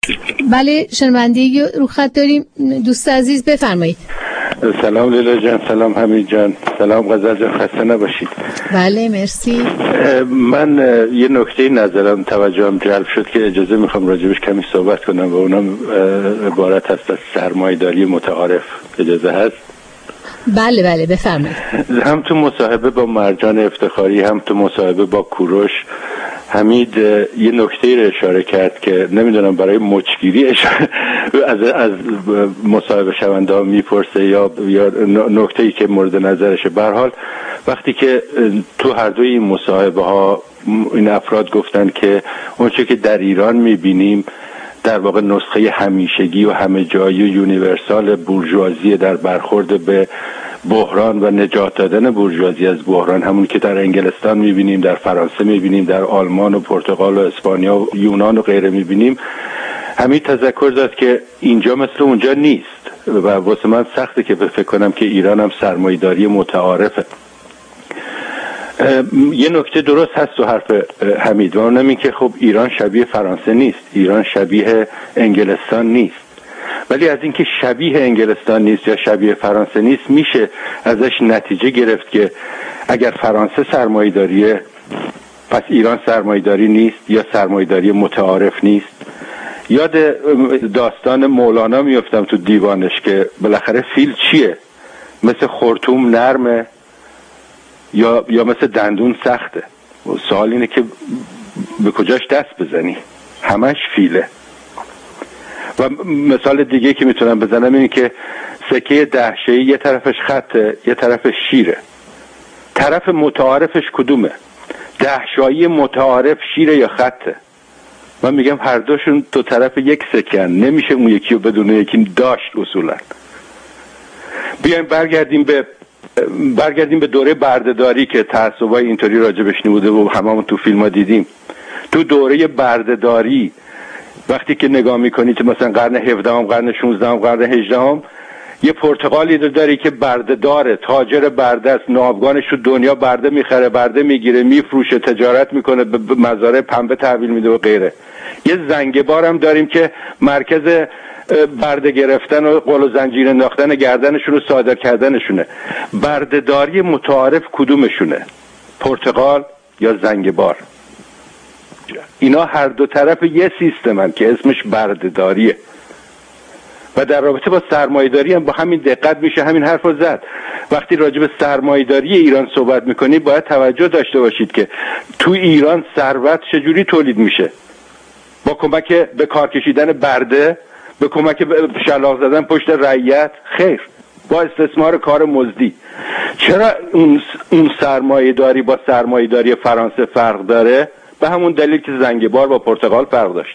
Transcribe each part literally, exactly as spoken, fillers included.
بله شنونده رو خط داریم. دوست عزیز بفرمایید. سلام لیلا جان، سلام حمید جان، سلام غزل جان، خسته نباشید. بله مرسی. من یه نکته نظرم توجهم جلب شد که اجازه میخوام راجبش کمی صحبت کنم و اونم عبارت هست از سرمایه‌داری متعارف. اجازه هست؟ بله بله بفرمایید. هم تو مصاحبه با مرجان افتخاری هم تو مصاحبه با کوروش حمید یه نکته رو اشاره کرد که نمیدونم برای مچگیری اشاره از از مصاحبه شونده ها میپرسه یا یا نکته‌ای که مورد نظرشه. به هر حال وقتی که تو هر دوی این مصاحبه ها این افراد گفتن که اونچه که در ایران میبینیم در واقع نسخه همیشگی و همه جایی و یونیورسال بورژوازی در برخورد به بحران و نجات دادن بورژوازی از بحران، همون که در انگلستان میبینیم، در فرانسه میبینیم، در آلمان و پرتغال و اسپانیا و یونان و غیره میبینیم. همین تذکر داد که اینجا مثل اونجا نیست و واسه من سخته که فکر کنم که ایران هم سرمایه‌داری متعارفه. یه نکته درست هست تو حرف حمید و اونم این که خب ایران شبیه فرانسه نیست، ایران شبیه انگلستان نیست، ولی از اینکه شبیه انگلستان نیست یا شبیه فرانسه نیست میشه ازش نتیجه گرفت که اگر فرانسه سرمایه‌داریه پس ایران سرمایه‌داری نیست یا سرمایه‌داری متعارف نیست. یاد داستان مولانا میافتم تو دیوانش که بالاخره فیل چیه؟ مثل خرطوم نرمه یا یا مثل دندون سخته؟ سوال اینه که به کجاش دست بزنی؟ همش فیله. و مثال دیگه که میتونم بزنم اینه که سکه ده شیعی یه طرفش خطه یه طرفش شیره. طرف متعارفش کدومه؟ ده شایی متعارف شیره یا خطه؟ من میگم هر دوشون تو طرف یک سکن، نمیشه اون یکی رو بدون یکی داشت اصولا. بیایم برگردیم به برگردیم به دوره بردهداری که تعصبای اینطوری راجبش نبوده و هممون تو فیلم ها دیدیم. تو دوره بردهداری وقتی که نگاه میکنی تو مثلا قرن هفدهم، قرن شانزدهم، قرن هجدهم، یه پرتغالی داری که برده داره، تاجر برده است، ناوگانش رو دنیا برده میخره، برده میگیره، میفروشه، تجارت میکنه، به مزارع پنبه تحویل میده و غیره. یه زنگبار هم داریم که مرکز برده گرفتن و قل و زنجیر انداختن گردنشون رو صادر کردنشونه. بردهداری متعارف کدومشونه؟ پرتغال یا زنگبار؟ اینا هر دو طرف یه سیستمن که اسمش بردهداریه و در رابطه با سرمایه‌داری هم با همین دقت میشه همین حرف رو زد. وقتی راجع به سرمایه‌داری ایران صحبت میکنی باید توجه داشته باشید که تو ایران ثروت چجوری تولید میشه؟ با کمک به کار کشیدن برده، به کمک به شلاق زدن پشت رعیت؟ خیر، با استثمار کار مزدی. چرا اون اون سرمایه‌داری با سرمایه‌داری فرانسه فرق داره؟ به همون دلیل که زنگبار با پرتغال فرق داشت.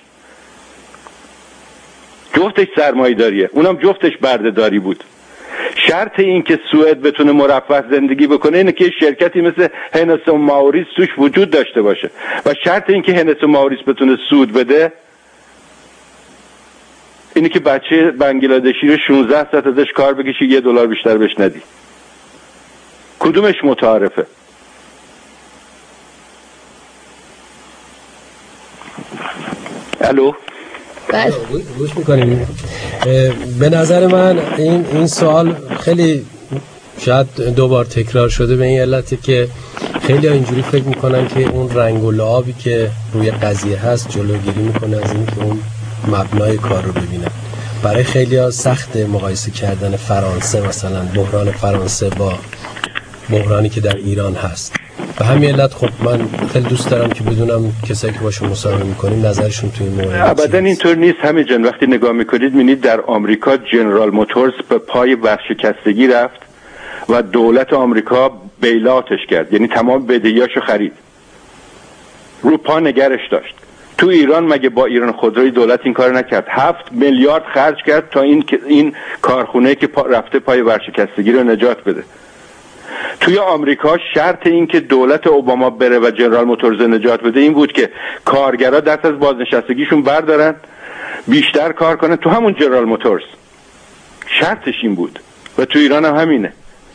جفتش سرمایه‌داریه، اونم جفتش بردهداری بود. شرط این که سوئد بتونه مرفه زندگی بکنه اینه که شرکتی مثل هنس و ماوریس توش وجود داشته باشه و شرط این که هنس و ماوریس بتونه سود بده اینه که بچه بنگلادشی رو شانزده ساعت ازش کار بکشی یه دلار بیشتر بهش ندی. کدومش متعارفه؟ الو بله گوش میکنیم. به نظر من این این سوال خیلی شاید دوبار تکرار شده به این علته که خیلی ها اینجوری فکر میکنن که اون رنگ و لعابی که روی قضیه هست جلوگیری میکنه از این که اون مبنای کار رو ببینن. برای خیلی ها سخت مقایسه کردن فرانسه، مثلا بحران فرانسه با بحرانی که در ایران هست. به همین علت خب من خیلی دوست دارم که بدونم کسایی که باشون مصاحبه میکنیم نظرشون توی این مورد ابدا اینطور نیست. همین جان وقتی نگاه میکنید میبینید در آمریکا جنرال موتورز به پای ورشکستگی رفت و دولت آمریکا بیلاتش کرد، یعنی تمام بدهیاشو خرید، رو پا نگرش داشت. تو ایران مگه با ایران خودروی دولت این کار نکرد؟ هفت میلیارد خرج کرد تا این این کارخونه که پا رفته پای ورشکستگی رو نجات بده. توی آمریکا شرط این که دولت اوباما بره و جنرال موتورز نجات بده این بود که کارگرها دست از بازنشستگیشون بردارن، بیشتر کار کنن تو همون جنرال موتورز. شرطش این بود و تو ایران هم همینه.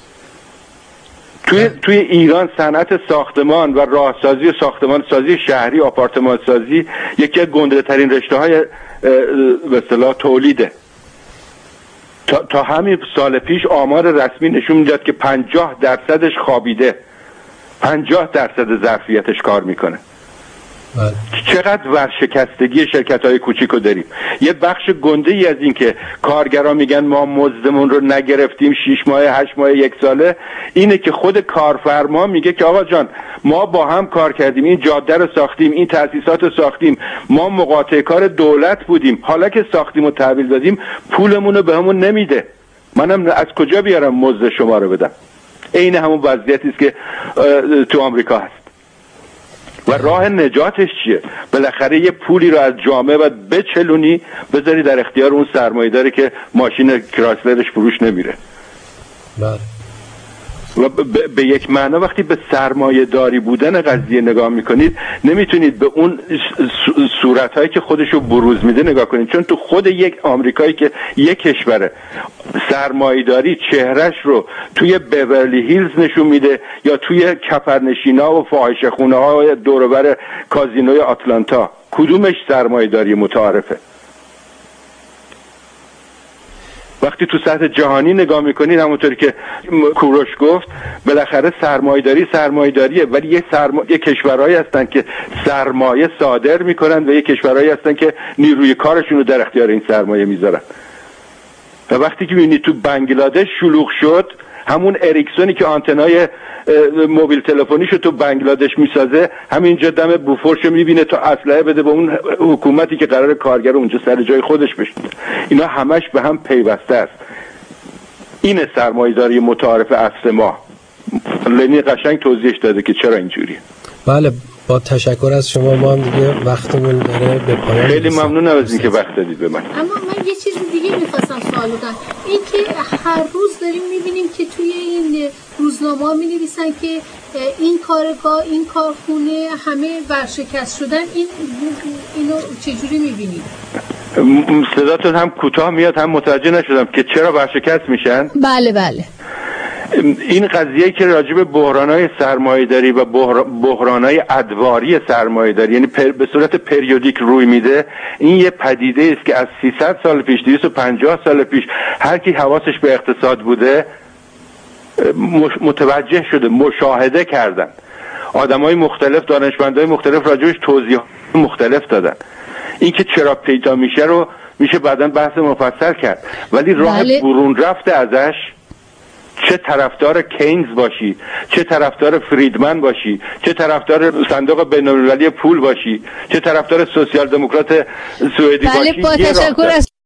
توی توی ایران صنعت ساختمان و راهسازی و ساختمان سازی شهری، آپارتمان سازی یکی از گنده ترین رشته های به اصطلاح تولیده. تا, تا همین سال پیش آمار رسمی نشون میداد که پنجاه درصدش خوابیده، پنجاه درصد ظرفیتش کار میکنه. بله. چقدر ورشکستگی شرکت‌های کوچیکو داریم. یه بخش گنده ای از این که کارگرا میگن ما مزدمون رو نگرفتیم شش ماه هشت ماه یک ساله، اینه که خود کارفرما میگه که آقا جان ما با هم کار کردیم، این جاده رو ساختیم، این تأسیسات رو ساختیم، ما مقاطع کار دولت بودیم، حالا که ساختیم و تحویل دادیم پولمون رو بهمون نمیده، منم از کجا بیارم مزد شما رو بدم؟ این همون وضعیتی است که تو آمریکا هست. و راه نجاتش چیه؟ بالاخره یه پولی رو از جامعه باید بچلونی بذاری در اختیار اون سرمایه‌داری که ماشین کرایسلرش فروش نمیره. بله. و به یک معنا وقتی به سرمایه داری بودن قضیه نگاه میکنید نمیتونید به اون صورتهایی که خودشو بروز میده نگاه کنید، چون تو خود یک آمریکایی که یک کشوره سرمایه داری چهرش رو توی بیورلی هیلز نشون میده یا توی کپرنشینا و فاحشه خونه های دور و بر کازینوی آتلانتا، کدومش سرمایه داری متعارفه؟ وقتی تو سطح جهانی نگاه میکنید همونطوری که کوروش گفت بالاخره سرمایه‌داری سرمایه‌داریه، ولی یه سرما... یه کشورهایی هستن که سرمایه صادر میکنن و یه کشورهایی هستن که نیروی کارشون رو در اختیار این سرمایه میذارن. و وقتی که میبینید تو بنگلادش شلوغ شد، همون اریکسونی که آنتنای موبیل تلفنیشو تو بنگلادش میسازه همینجا دم بوفورشو میبینه تا اسلحه بده به اون حکومتی که قرار کارگر اونجا سر جای خودش بشینه. اینا همش به هم پیوسته است. این سرمایه‌داری متعارف عصر ما. لنی قشنگ توضیحش داده که چرا اینجوریه. بله، با تشکر از شما. ما هم دیگه وقتمون داره به پایان. خیلی ممنون از اینکه وقت دادید به من. اما من یه چیز دیگه می‌خواستم سوال بدم. این که هر روز داریم می‌بینیم که توی این روزنامه‌ها می‌نویسن که این کارگاه، این کارخونه همه ورشکست شدن. این اینو چجوری می‌بینید؟ صداتون هم کوتاه میاد هم متوجه نشدم که چرا ورشکست میشن. بله بله. این قضیه که راجع به بحران‌های سرمایه‌داری و بحران‌های ادواری سرمایه‌داری یعنی پر به صورت پریودیک روی میده، این یه پدیده است که از سیصد سال پیش دویست و پنجاه سال پیش هر کی حواسش به اقتصاد بوده متوجه شده، مشاهده کردن. آدمای مختلف، دانشمندای مختلف راجعش توضیحات مختلف دادن. این که چرا پیدا میشه رو میشه بعداً بحث مفصل کرد، ولی راه بله. برون رفته ازش، چه طرفدار کینز باشی، چه طرفدار فریدمن باشی، چه طرفدار صندوق بین‌المللی پول باشی، چه طرفدار سوسیال دموکرات سوئدی بله، باشی، با تشکر از